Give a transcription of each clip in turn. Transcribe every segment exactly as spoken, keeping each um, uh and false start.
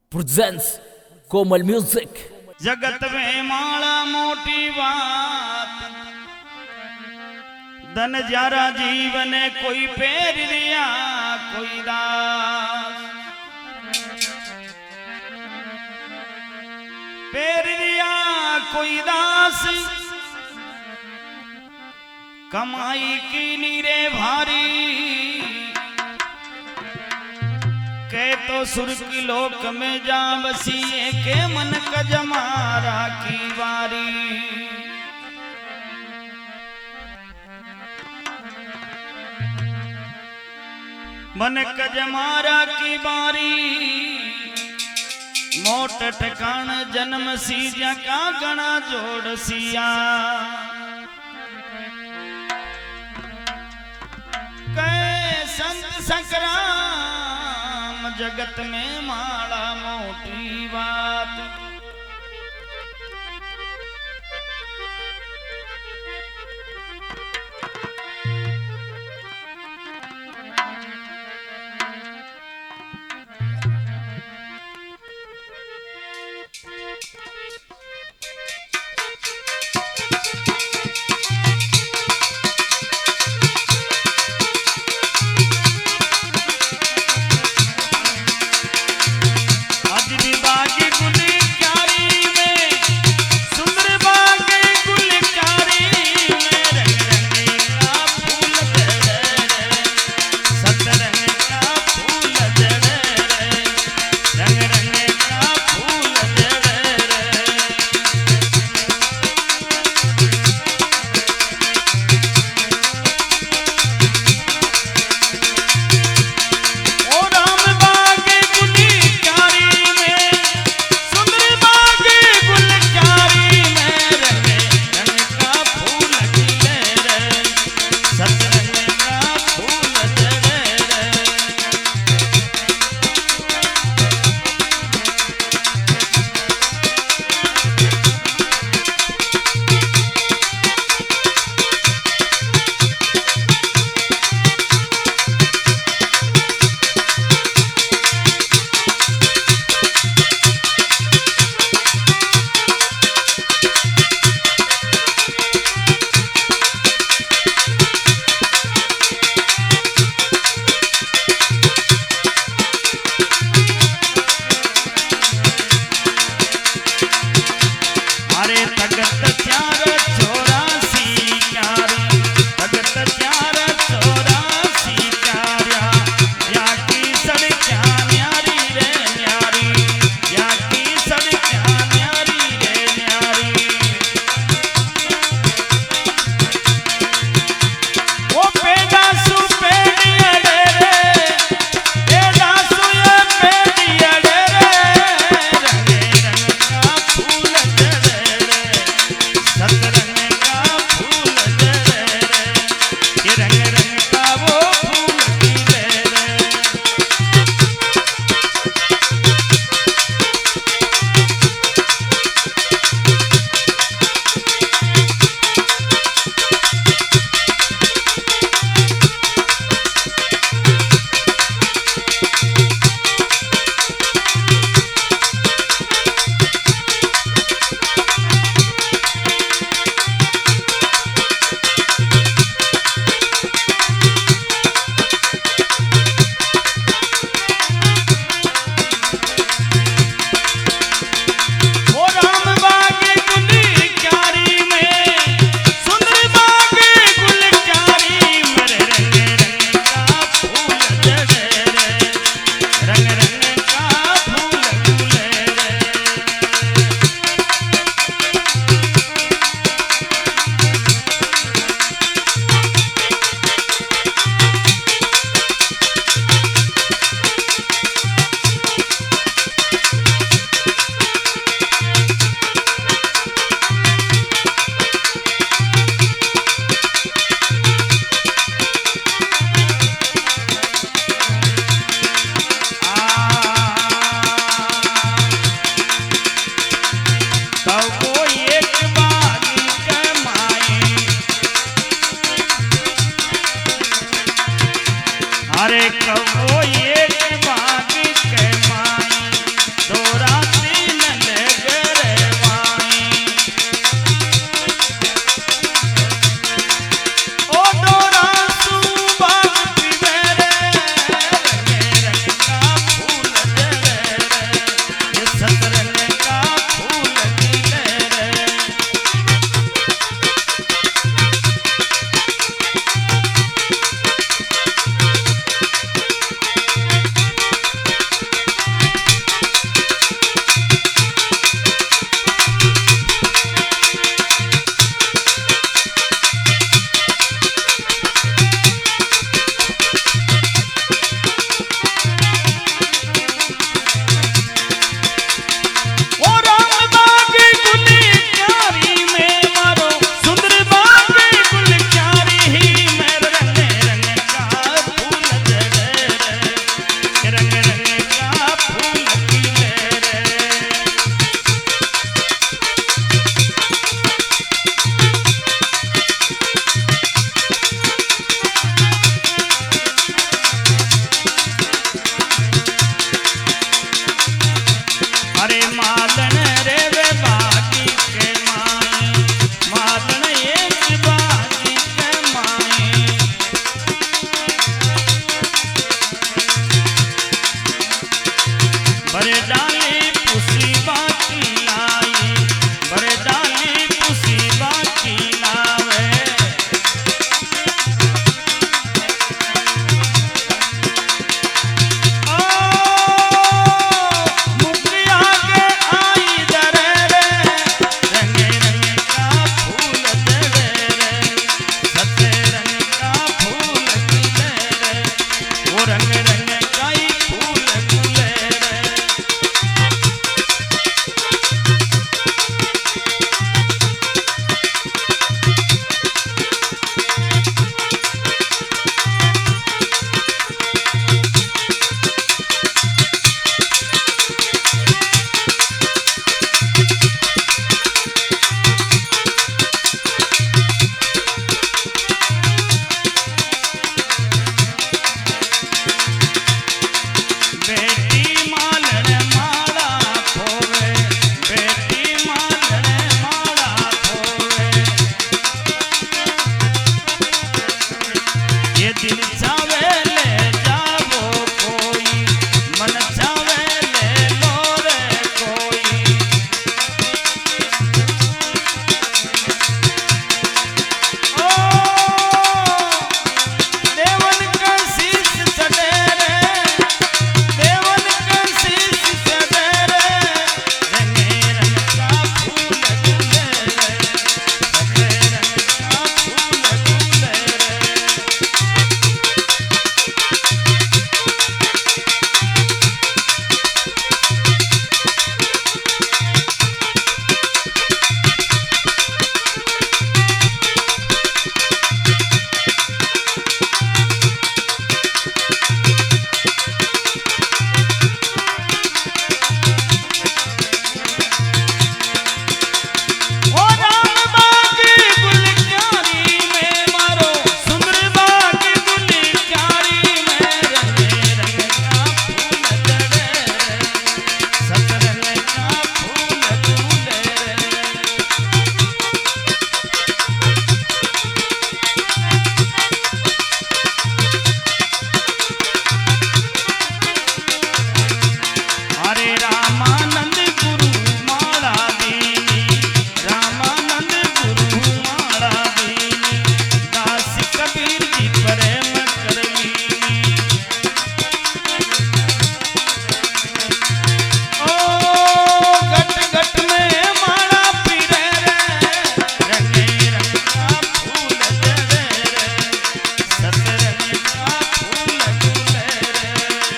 Presence कोमल music. जगत में माला मोटी बात, धन जारा जीवन कोई पैर रिया कोई दास, पैर रिया कोई दास, कमाई की नीरे भारी, के तो सुर की लोक में जा बसिए के मन का जमारा की बारी। मन का जमारा की बारी, मोट ठिकान जन्म सीजा का गणा जोड़ सिया, कै संत संकराम जगत में माला मोटी बात। आज दी बागी गुनी भरे डाली पुसी बाकी लाई, भरे डाली पुसी बाकी लावे। ओ मुखिया के आई दरे रे, रंगे रंगे का फूल दे रे, सत्य रंग का फूल खिले रे, वो रंग रंग का ही फूल खिले रे। बेटी मालण माला खोवे, बेटी मालण माला खोवे, ये दिल चावे ले जावो कोई, मन चावे ले लो रे कोई। ओ देवन का शीश चढ़े रे, देवन का शीश चढ़े रे, रंगे रंग का फूल खिले रे, रंगे रंग का फूल खिले रे। ओ राम बागी गुल क्यारी में मारो, सुंदर बागी गुल क्यारी में, रंगे रंग का फूल चढ़े रे, सतरंग का फूल झूले रे। हरे रामानंद गुरु माला दीनी, रामानंद गुरु माला दीनी, दास कबीर जी प्रेम करवीनी। ओ गट गट में माला पीरे रे, रंगे रंग का फूल चढ़े रे, सतरंग का फूल झूले रे।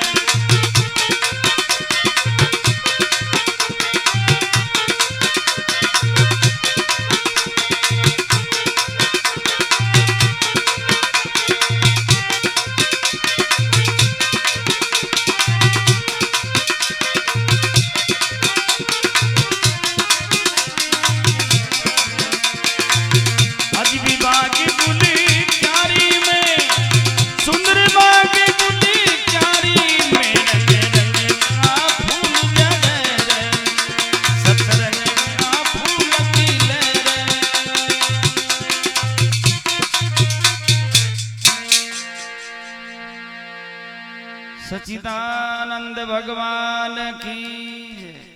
अज भी बागी गुली क्यारी में, सुंदर बागी गुली क्यारी में, रंगे रंग का फूल जड़े रे, सतरंग का फूल खिले रे। सच्चिदानंद भगवान की जय।